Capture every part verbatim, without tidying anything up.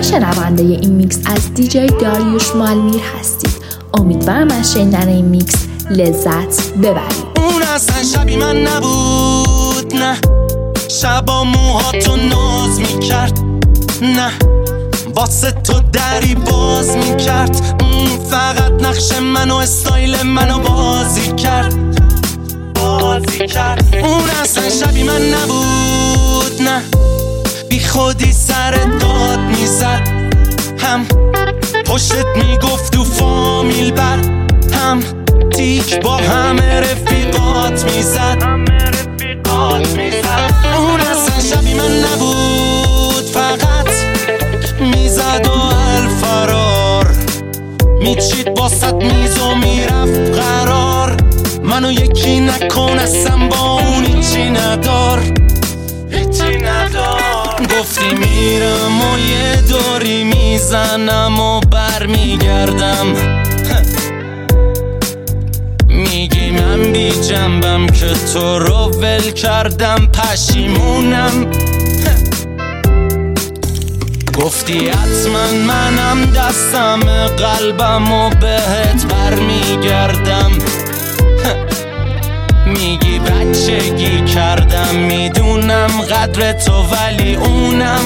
شنونده این میکس از دیجی داریوش مالمیر هستید. امیدوارم از شنیدن این میکس لذت ببرید. اون اصلا شبی من نبود، نه شبا موهاتو ناز میکرد، نه واسه تو دری باز میکرد، فقط نقش منو استایل منو بازی کرد بازی کرد. اون اصلا شبی من نبود، نه بی خودی سر داد میزد، هم پشتت میگفت تو فامیل بر، هم تیک با همه رفیقات میزد اون اصلا شبی من نبود، فقط میزد و الفرار میچید باست میز و میرفت قرار، منو یکی نکن اصلا با اون هیچی ندار هیچی ندار. گفتی میرم و یه دوری میزنم و بر میگردم، میگی من بی جنبم که تو رو ول کردم پشیمونم. گفتی حتما منم دستم قلبم و بهت بر میگردم، میگی بچگی کردم میدونم قدر تو ولی اونم.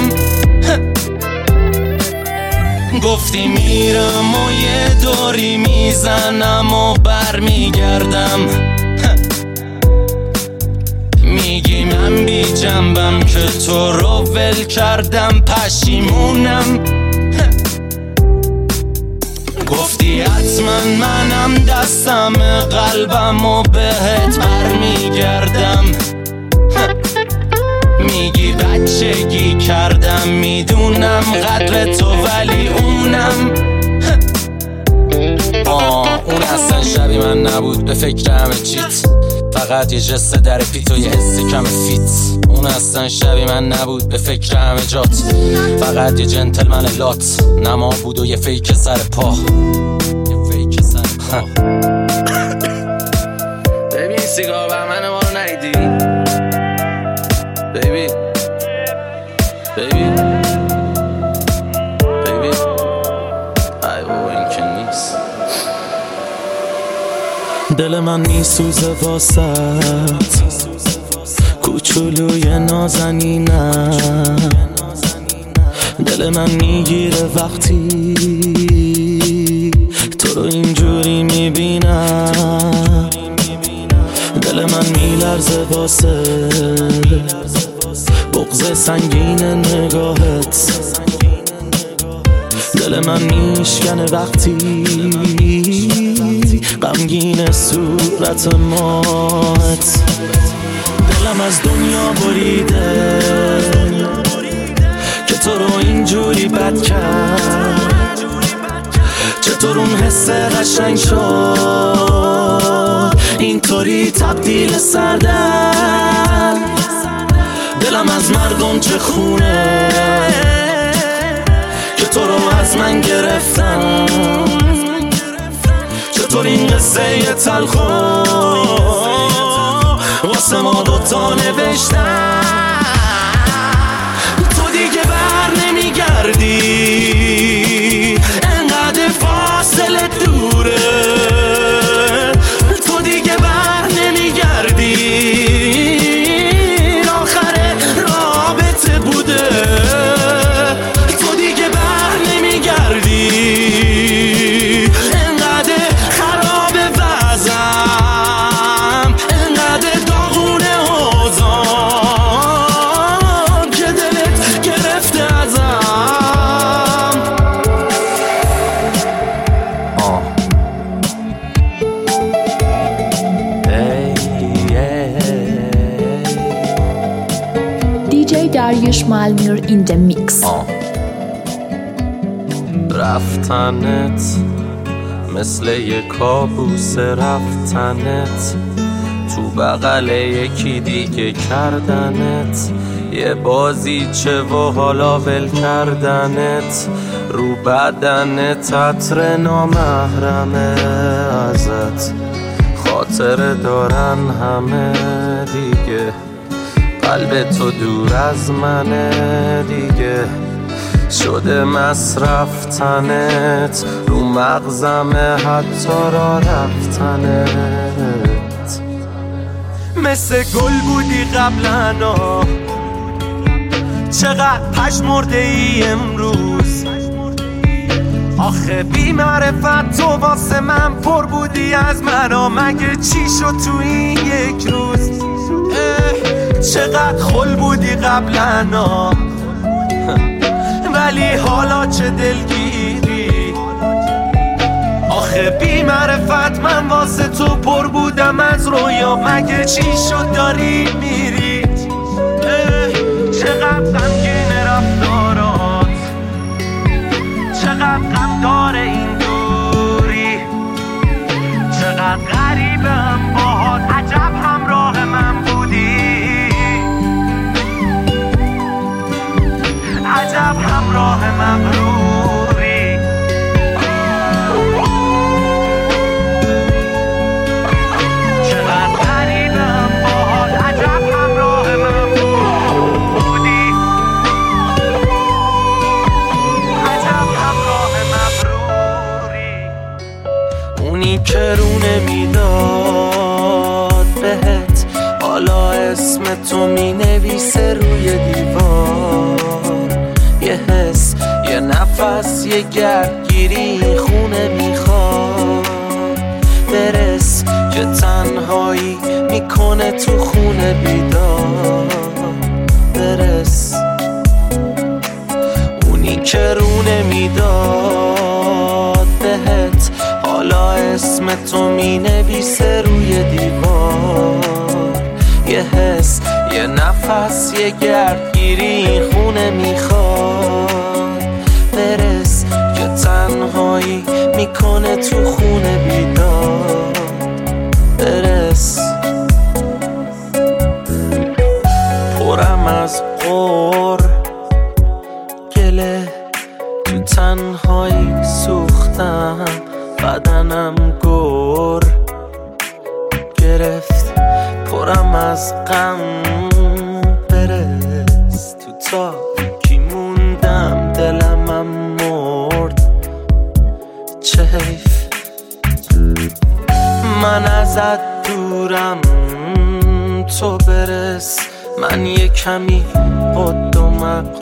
گفتی میرم و یه دوری میزنم و بر میگردم، میگی من بی جنبم که تو رو ول کردم پشیمونم. گفتی حتما منم دستم قلبم و بهت بر میگردم، میگی بچگی کردم میدونم قدر تو ولی اونم. آه اون اصلا شبی من نبود، به فکر همه چیت، فقط یه جسته در پیت و یه حس کم فیت. اون اصلا شبی من نبود، به فکر همه جات، فقط یه جنتلمن لات، نما بود و یه فیک سر پا یه فیک سر پا. ببین سیگار بر من ما رو نیدی بیبی بیبی بیبی ای بابا این که نیست. دل من میسوزه واسط کوچولوی نازنینم، دل من میگیره وقتی تو رو اینجوری میبینم، دل من میلرزه واسه بغض سنگین نگاهت، دل من میشکنه وقتی غمگین صورت مات، دلم از دنیا بریده که تو رو اینجوری بد کرد، چطور اون حس قشنگ شد اینطوری تبدیل سردن، دلم از مردم چه خونه که تو رو از من گرفتم، چطور این قصه ی تلخو واسه ما دوتا نوشتم. تو دیگه بر نمیگردی انقدر فاصله دوره، تو دیگه بر نمیگردی آخر رابطه بوده، تو دیگه بر نمیگردی انقدر خراب وضعم، انقدر داغونه حوضام که دلت گرفته ازم. آه دیجی داریوش مالمیر in the mix. آه رفتنت مثل یه کابوس، رفتنت تو بغل یکی دیگه کردنت، یه بازیچه و حالا ول کردنت، رو بدنت عطر نامحرمه ازت، خاطره دارن همه دیگه، قلب تو دور از منه دیگه، شده مصرف تنت رو مغزمه حتی را رفتنت مثل گل بودی قبلنا چقدر پشمرده ای امروز آخه بی معرفت تو واسه من پر بودی از مرا مگه چی شد تو این یک روز چقدر خل بودی قبلنا ولی حالا چه دلگیری آخه بی معرفت من واسه تو پر بودم از رویا مگه چی شد داری میری چقدر غمگین رفتارات چقدر غم داره این دوری چقدر غریبم باهات عجب همراه من بودی عجب همراه مغروری چقدر غریبم باهات عجب همراه من بودی عجب همراه مغروری اونی که رو نمیداد بهت حالا اسم تو می نویسه روی دیوار یه حس یه نفس یه گردگیری خونه میخواد برس که تنهایی میکنه تو خونه بیدار برس اونی که رو نمیداد بهت حالا اسم تو می نویسه روی دیوار یه حس یه نفس یه گردگیری خونه میخواد برس که تنهایی میکنه تو خونه بیدار برس پرم از غور گله تو تنهایی سوختم بدنم گر گرفت پرم از غم برس تو تاریکی موندم دلمم مرد چه حیف من ازت دورم تو برس من یه کمی قد و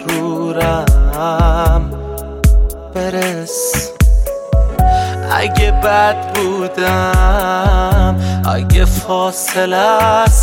مغرورم برس اگه بد بودم اگه فاصله است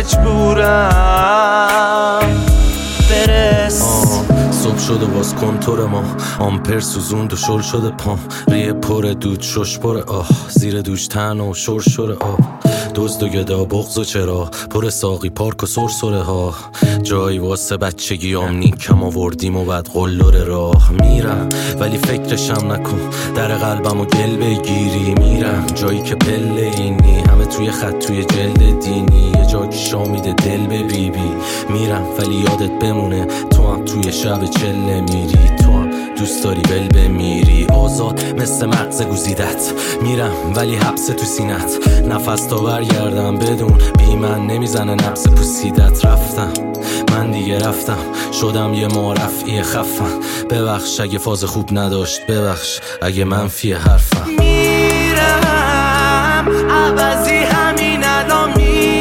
مجبورم برس صبح شده باز کنتور ما آمپر سوزوند و شل شده پام ریه پر دود شش پر آه زیر دوش تن و شور شور آب دزد و گدا بغض و چرا پر ساقی پارک و سرسره ها جایی واسه بچگی آمنی کم آوردیم و بعد قلور راه میرم ولی فکرشم نکن در قلبم و گل بگیری میرم جایی که پله اینی همه توی خط توی جلد دینی یه جا که شامیده دل به بی بی میرم ولی یادت بمونه تو هم توی شب چله میری تو هم دوست داری بل بمیری آزاد مثل مغز گزیدت میرم ولی حبس تو سینت نفس تا برگردم بدون بی من نمیزنه نفس پوسیدت رفتم من دیگه رفتم شدم یه معرفی خفم ببخش اگه فاز خوب نداشت ببخش اگه منفی حرفم میرم عوضی همین الان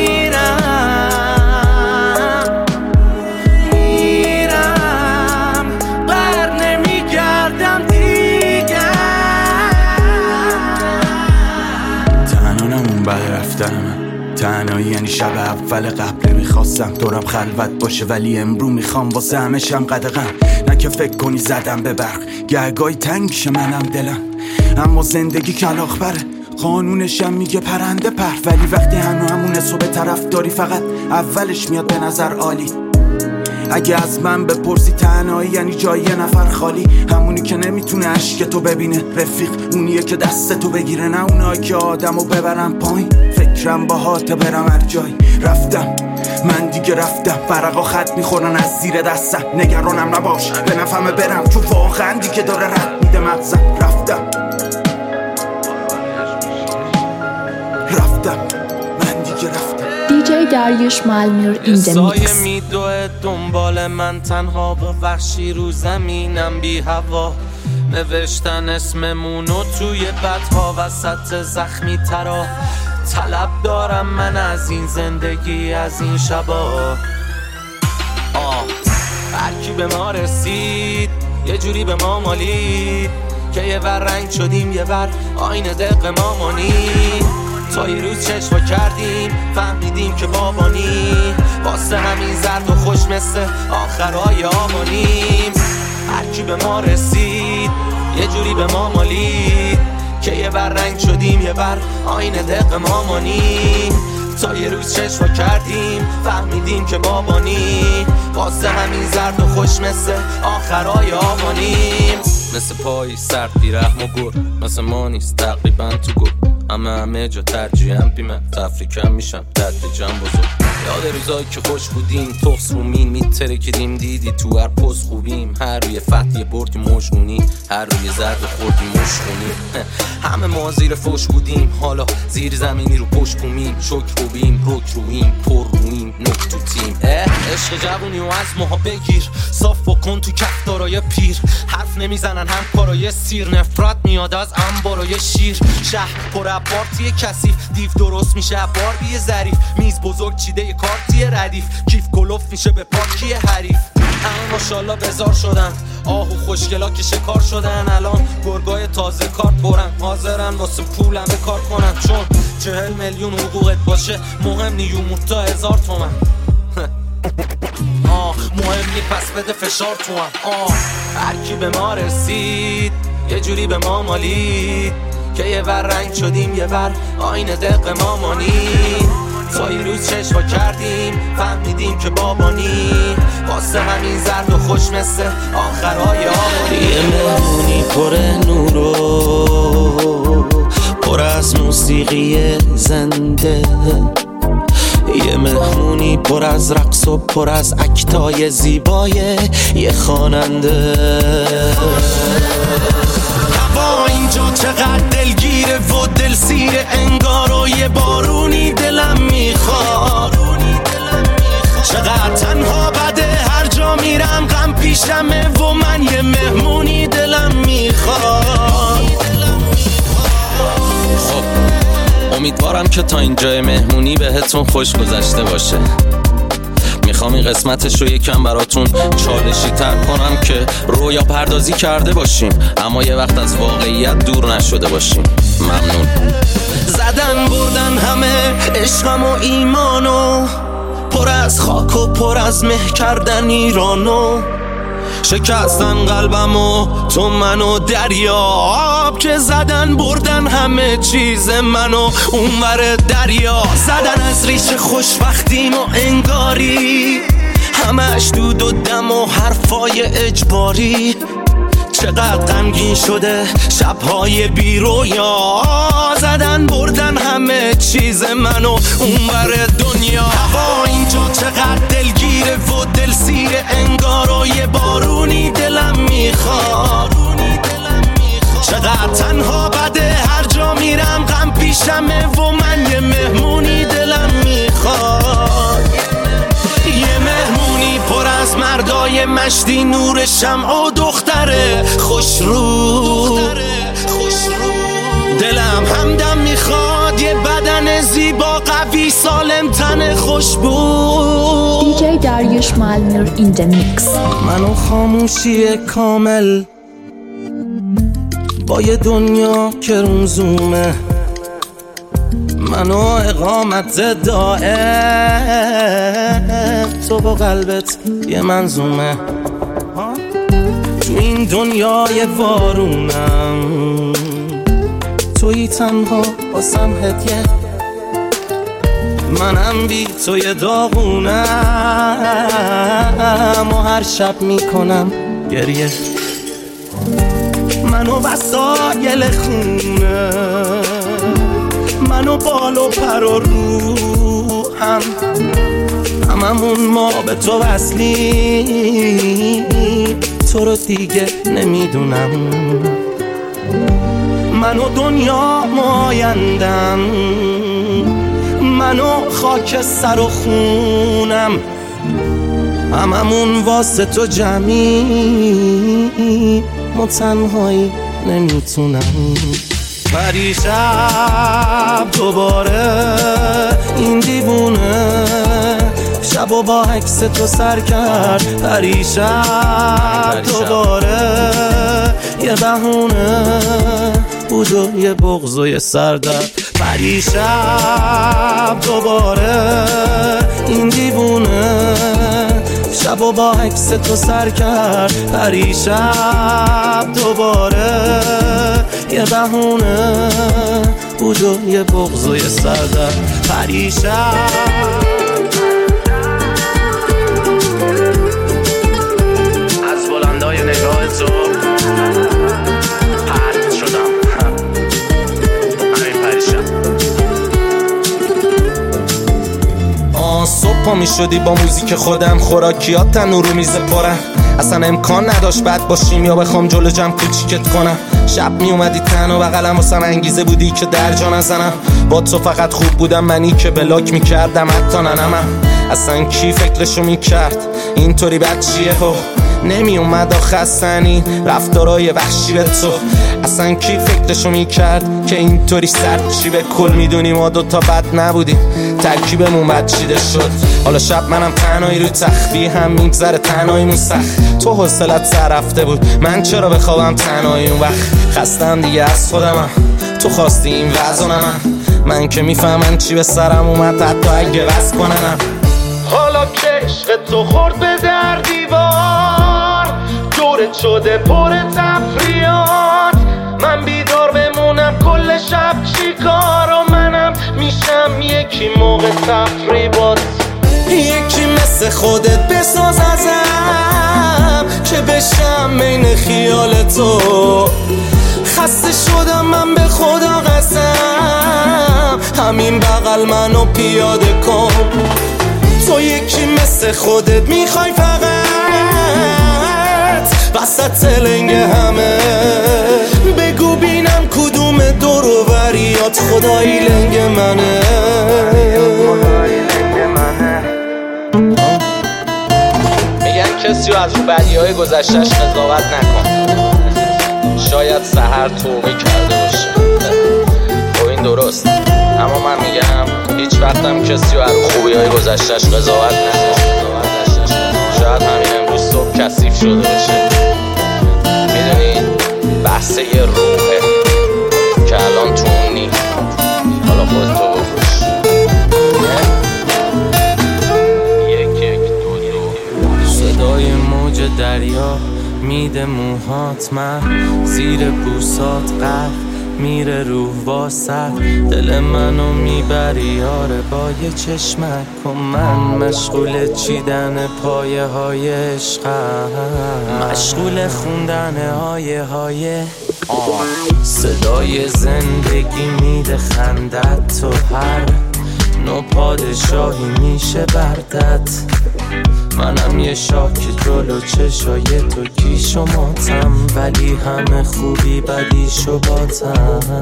میرم میرم بر نمیگردم دیگه تنانمون بر رفتنم تنهایی یعنی شب اول قبل میخواستم دورم خلوت باشه ولی امرو میخوام واسه همه شم قدغن نه که فکر کنی زدم به برق گرگای تنگ شه منم دلم اما زندگی کلاغ بره قانونشم میگه پرنده پر ولی وقتی هنو همونه صبح طرف داری فقط اولش میاد به نظر عالی اگه از من بپرسی تنهایی یعنی جای یه نفر خالی همونی که نمیتونه عشق تو ببینه رفیق اونیه که دست تو بگیره نه اونایی که آدمو ببرن پایین فکرم باهات برم هر جایی رفتم من دیگه رفتم ورقا خط میخورن از زیر دستم نگرانم نباش به نفهمه برم چون واقعا دیگه داره رد میده مغزم رفتم رفتم رفتم من دیگه رفتم. دیجی داریوش مالمیر این د سایه میکس. میدوه دنبال من تنها با وحشی رو زمینم بی هوا. نوشتن اسممونو توی بدها وسط زخمی ترا. طلب دارم من از این زندگی از این شبا. آه هرکی به ما رسید یه جوری به ما مالید که یه ور رنگ شدیم یه ور آینه دق ما مانید. تا یه روز چشم کردیم فهمیدیم که بابانی واسه همین زرد و خوش مثل آخرای آبانیم. هرکی به ما رسید یه جوری به ما مالید که یه ور رنگ شدیم یه ور آینه دق ما مانیم. تا یه روز چشم کردیم فهمیدیم که بابانی واسه همین زرد و خوش مثل آخرای آبانیم. مثل پای سرد بی رحم و گر مثل ما نیست تقریبا تو گر. همه همه جا ترجیحم بی من تفریکم میشم تدریجم بزرگ. یاد روزایی که خوش بودیم تخص رومین میترکیدیم دیدی تو هر پست خوبیم. هر روی فتیه بردی مجنونی هر روی زرد خوردی مشخونی. همه ما زیر فوش بودیم حالا زیر زمینی رو پشت بومیم. شک روبیم رک رویم پر رویم نک تو تیم. عشق جوونی و از ماها بگیر صاف بکن تو کفتارای پیر. حرف نمیزنن هم کارای سیر نفرت میاد از انبارای شیر. شهر پر پارتی کثیف دیو درست میشه بار بی ظریف. میز بزرگ چیده کارتی ردیف کیف کلوف میشه به پارکی حریف. اما ماشاءالله بزار شدن آهو خوشگلا که شکار شدن. الان گرگای تازه کارت برن حاضرن واسه پولم به کار کنن. چون چهل میلیون حقوقت باشه مهم نیومون تا هزار تومن. آه مهم نی پس بده فشار تو هم. آه هرکی به ما رسید یه جوری به ما مالید که یه ور رنگ شدیم یه ور آینه دق ما مانید. تا یه روز چشما کردیم فهمیدیم که بابانی واسه همین زرد و خوش مثل آخرهای آبانی. یه مهمونی پر نورو پر از موسیقی زنده. یه مهمونی پر از رقص و پر از اکتای زیبای یه خواننده. هوا اینجا چقدر دلگیره و دل سیره انگار و یه بارونی دلم میخواد. چقدر تنها بده هر جا میرم غم پیشمه و من یه مهمونی دلم میخواد. خب امیدوارم که تا اینجای مهمونی بهتون خوش گذشته باشه. میخوام این قسمتش رو یکم براتون چالشی تر کنم که رویا پردازی کرده باشیم اما یه وقت از واقعیت دور نشده باشیم. ممنون. زدن بردن همه عشقم و ایمانو پر از خاک و پر از مه کردن ایرانو. شکستن قلبمو تو منو دریاب که زدن بردن همه چیز منو اونور دریا. زدن از ریش خوشبختیم و انگاری همش دود و دم و حرفای اجباری. چقدر غمگین شده شبهای بی رویا. زدن بردن همه چیز منو اونور دنیا. هوا اینجا چقدر دلگیره و دل سیره انگار و یه بارونی دلم میخواد. چقدر تنها بده هر جا میرم غم پیشمه و من یه مهمونی دلم میخواد. یه مهمونی پر از مردای مشتی نور شمع و دختره خوش رو. دلم همدم میخواد یه بدن زیبا قوی سالم تن خوشبو. دیجی داریوش مالمیر این د میکس. منو خاموشی کامل با یه دنیا که روزومه. منو اقامت دائم تو با قلبت یه منظومه. تو این دنیای وارونم توی تنها باسم هدیه. منم بی توی داغونم و هر شب میکنم گریه. منو وسایل خونه منو بال و پر و روحم هممون ما به تو وصلی تو رو دیگه نمیدونم. من و دنیا مایندم منو خاک سر و خونم هممون واسه تو جمعی ما تنهایی نمیتونم پریشب دوباره این دیوونه شب و با عکس تو سر کرد پریشب دوباره یه بهونه بود و یه بغض و یه سردرد پریشب دوباره این دیوونه شب و با عکس تو سر کرد پریشب دوباره یه بهونه بود و یه بغض و یه سردرد پریشب از بلندای نگاه تو پرت شدم همین پریشب آه صبح پا می شدی با موزیک خودم خوراکیات تنور رو میز پرن اصلا امکان نداشت بد باشیم یا بخوام جلو جمع کوچیکت کنم شب می اومدی تن و بغلم واسم انگیزه بودی که در جا نزنم با تو فقط خوب بودم منی که بلاک میکردم حتی ننمم اصلا کی فکرشو میکرد اینطوری بد چیه هو نمی اومد آخه خستنی رفتارای وحشی به تو اصلا کی فکرشو میکرد که اینطوری سرد چی به کل میدونی ما دوتا بد نبودیم ترکیبمون بد چیده شد حالا شب منم تنهایی رو تخفی هم میگذره تنهاییمون سخت تو حوصلت سر رفته بود من چرا بخوابم تنهایی اون وقت خستم دیگه از خودمم تو خواستی این وضع من من که میفهمم چی به سرم اومد حتی اگه بس کننم حالا که عشق تو خورد به در دیوار دورت شده پر تفریات من بیدار بمونم کل شب چی کار و منم میشم یکی موقع تفریبات یکی مثل خودت بساز ازم که بشم بین خیال تو خسته شدم من به خدا قسم همین بغل منو پیاده کن تو یکی مثل خودت میخوای فقط وسط لنگ همه بگو بینم کدوم دور و بریات خدایی لنگ منه میگن کسی رو از رو بدیهای گذشتش قضاوت نکن شاید سحر توبه کرده باشه خب این درست اما من میگم هیچ وقتم کسی رو از رو خوبیهای گذشتش قضاوت نکن شاید همین امروز صبح کثیف شده باشه میدونی بحث یه روحه که الان تو اون نیست حالا خود تو بکش یک یک دو دو صدای موج دریا میده موهات من زیر بوسات قلب میره روح واسه دل منو میبری یاره با یه چشمک و من مشغول چیدن پایه های عشقم مشغول خوندن آیه های صدای زندگی میده خندت تو هر نو پادشاهی میشه بردت منم یه شاک جلو چشای تو کیش و ماتم ولی همه خوبی بدیش و باتم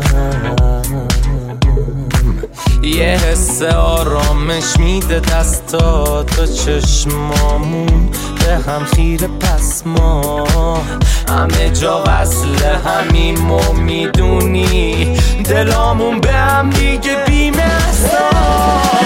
یه حس آرامش میده دستات و چشمامون به هم خیره پس ما همه جا وصل همیم و میدونی دلامون به هم دیگه بی‌محصار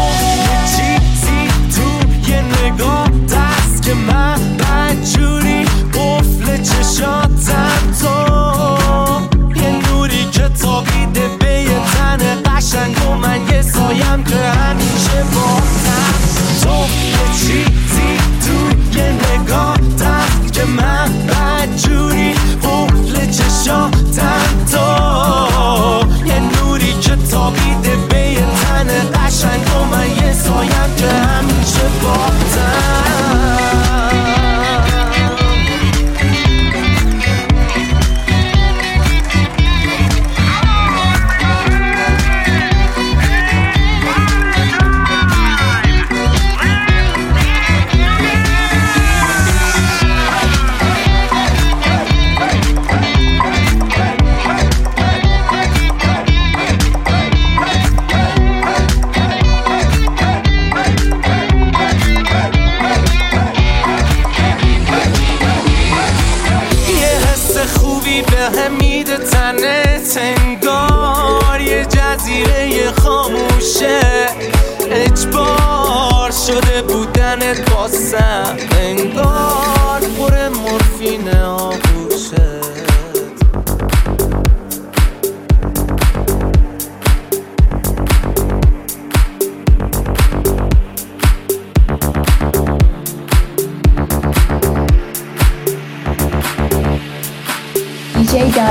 نگاه دست که من بدجوری قفل چشاتم تو یه نوری که تابیده به یه تن قشنگ و من یه سایم که همیشه باتم تو یه چیزی تو یه نگاه دست که من بدجوری قفل چشاتم تو یه نوری که تابیده به یه تن قشنگ و من یه سایم که همیشه باتم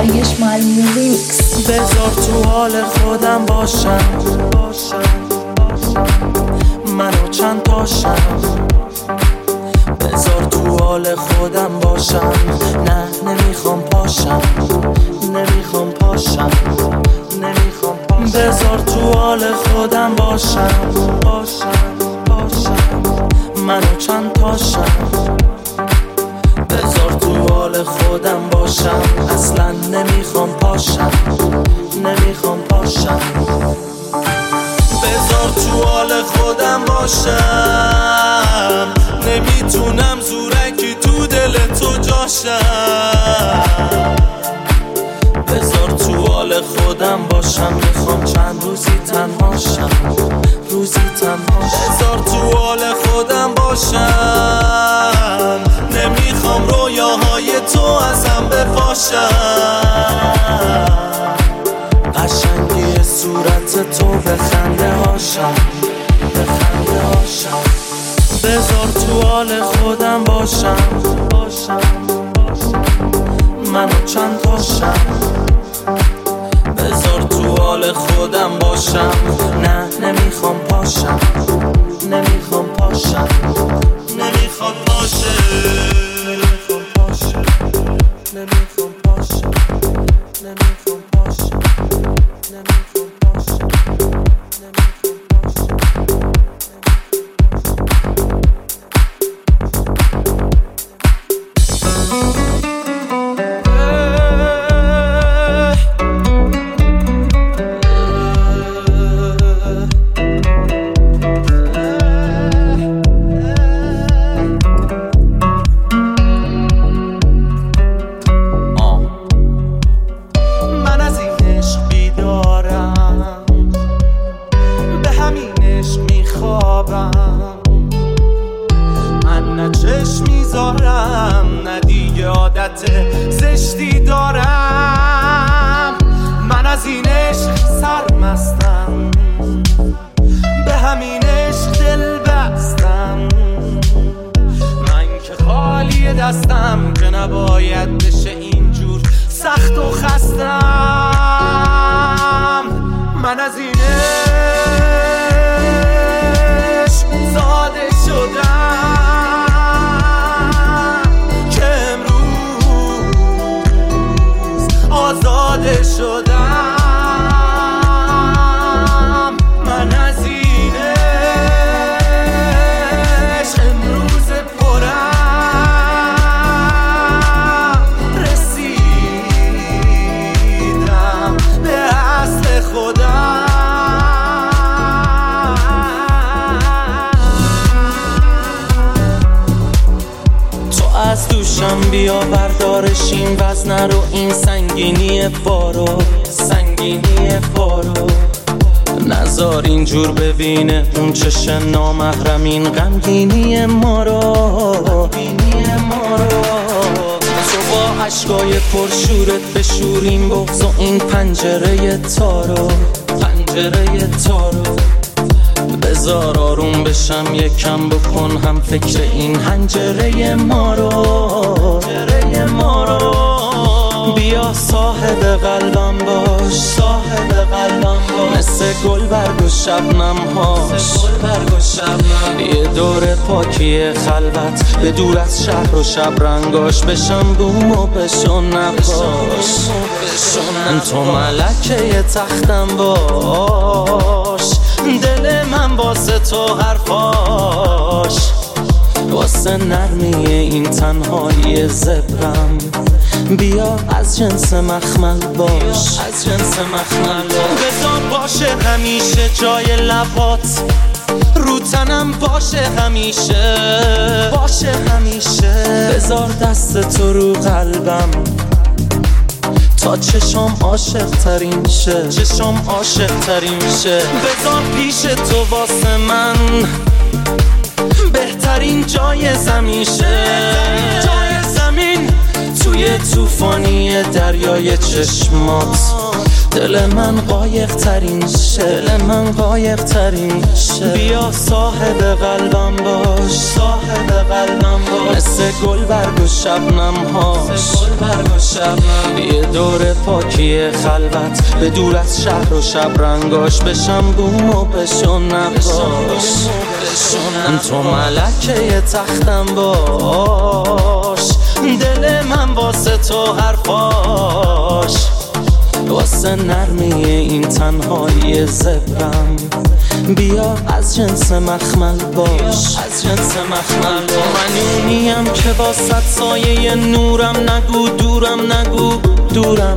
داریوش مالمیر ریمیکس. بذار تو حال خودم باشم، منو چند تاشم. بذار تو حال خودم باشم، نه نمیخوام پاشم، نمیخوام پاشم، نمیخوام پاشم. بذار تو حال خودم باشم، باشم، باشم، منو چند تاشم. بذار تو حال خودم باشم، اصلا نمیخوام پاشم، نمیخوام پاشم. بذار تو حال خودم باشم، نمیتونم زورکی تو دل تو جاشم. بذار تو حال خودم باشم، میخوام چند روزی تنهاشم، روزی تنهاشم. بذار تو حال خودم باشم، نمیخوام رویاهای تو ازم بپاشم. قشنگی صورت تو به خنده هاشم، به خنده هاشم. بذار تو حال خودم باشم، باشم، منو چند تاشم. بذار تو حال خودم باشم، نه نمیخوام پاشم، نمیخوام پاشم، نمیخوام پاشه، نمیخوام پاشه، نمیخوام پاشه، نمیخوام پاشه، نمیخوام پاشه، زشتی دارم. من از این عشق سرمستم، به همین عشق دل بستم. من که خالی دستم، که نباید بشه اینجور سخت و خستم. من از این عشق زاده شدم، آزاده شدم. من از این عشق امروز پرم، رسیدم به اصل خودم. تو از دوشم بیا بردارش این وزن رو، این سنگینی بارو، سنگینی بارو. نذار اینجور ببینه اون چش نامحرم این غمگینی ما رو، غمگینی ما رو. تو با عشقای پرشورت بشوریم بغض و این پنجره تارو، پنجره تارو. بذار آروم بشم یکم، بکن هم فکر این حنجره ما رو، حنجره ما رو. بیا صاحب قلبم باش، صاحب قلبم باش. مثل گل برگ و شبنم هاش، یه دور پاکی خلوت به دور از شهر و شب رنگاش. بشم بوم و بشون نقاش، تو ملکه تختم باش. دل من واسه تو حرفاش، واسه نرمی این تنهایی زبرم. بیا از جنس مخمل باش، از جنس مخمل باش. بذار باشه همیشه جای لبات، رو تنم باشه همیشه، باشه همیشه. بذار دست تو رو قلبم تا چشم عاشق ترین شه، چشم عاشق ترین شه. بذار پیش تو واسه من بهترین جای زمین شه، جای زمین. توی توفانی دریای چشمات دل من قایق ترین شه، دل من قایق ترین شه. بیا صاحب قلبم باش، صاحب قلبم باش، مثل گل برگ و شبنم هاش، گل برگ و شبنم. یه دور پاکی خلوت به دور از شهر و شب رنگاش، بشم بوم و بشون نباش. تو ملکه یه تختم باش، دل من واسه تو حرفاش، واسه نرمی این تنهایی زبرم. بیا از جنس مخمل باش، از جنس مخمل باش. من اونیم که واسه سایه نورم، نگو دورم، نگو دورم.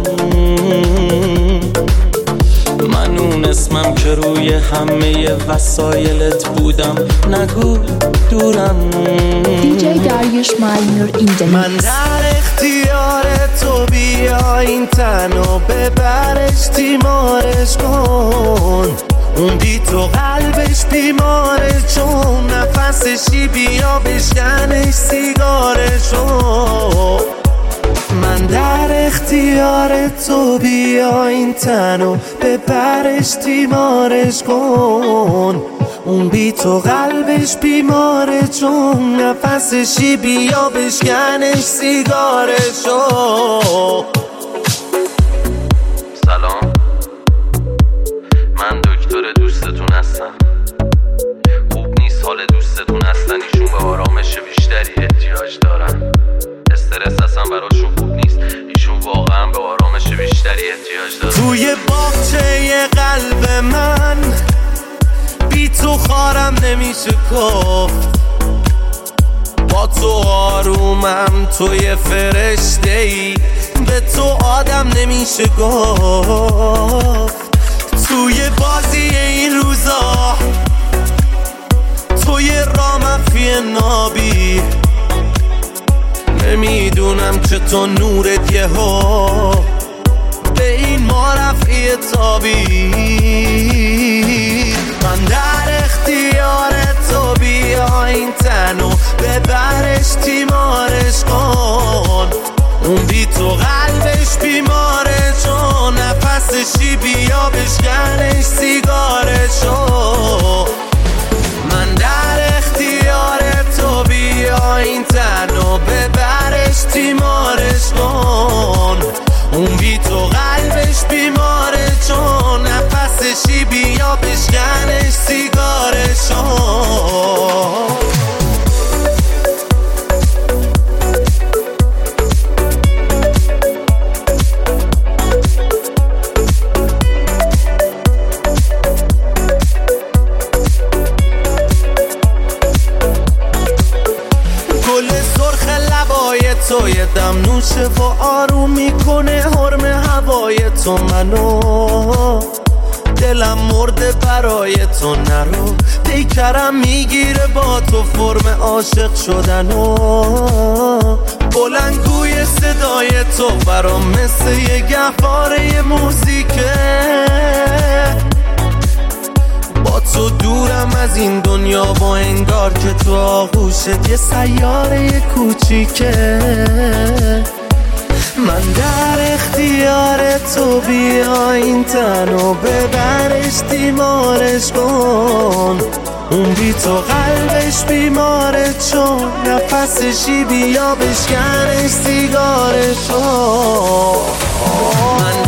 من اون اسمم که روی همه وسایلت بودم، نگو دورم. دیجی داریوش مالمیر این دمیکس. من در اختیار تو، بیا این تنو ببرش تیمارش کن. اون بی تو قلبش بیماره، چون نفسشی بیا بشکنش سیگارشو. من در اختیار تو، بیا این تنو ببرش تیمارش کن. اون بی تو قلبش بیماره، چون نفسشی بیا بشکنش سیگارشو. سلام، من دکتر دوستتون هستم. خوب نیست حال دوستتون هستن، ایشون به آرامش بیشتری احتیاج دارن. استرس اصلا براشون خوب نیست، ایشون واقعا به آرامش بیشتری احتیاج دارن. توی باغچه قلب من بی تو خارم نمیشه گفت. با تو آرومم، توی فرشته ای، به تو آدم نمیشه گفت. توی بازی این روزا، توی رامفی نابی، نمیدونم که تو نورت یه ها به این ما رفعی تابی. من در اختیار تو، بیا این تنو ببرش تیمارش کن. اون بی تو قلبش بیماره، چون نفسشی بیا بشکنش سیگارشو. من در اختیار تو، بیا این تنو ببرش تیمارش کن. اون بی تو قلبش بیماره، چون نفسشی بیا بشکنش سیگارشو. تو یه دم نوشه و آروم میکنه حرم هوای تو منو. دلم مرده برای تو، نرو پیکرم میگیره با تو فرم عاشق شدنو. بلندگوی صدای تو برام مثل یه گهواره موزیکه. با تو دورم از این دنیا، با انگار که تو آغوشت یه سیاره کوچیکه. من در اختیار تو، بیا این تنو ببرش تیمارش کن. اون بی تو قلبش بیماره، چون نفسشی بیا بشکنش سیگارشو. من